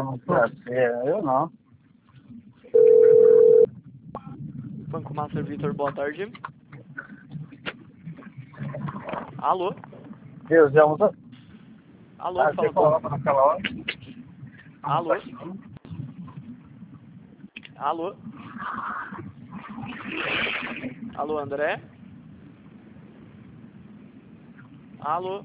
democracia. Eu não. Banco Master Vitor, boa tarde. Alô? Deus, já usa. Alô, Você fala falava naquela hora? Alô? Alô? Alô, André? Alô?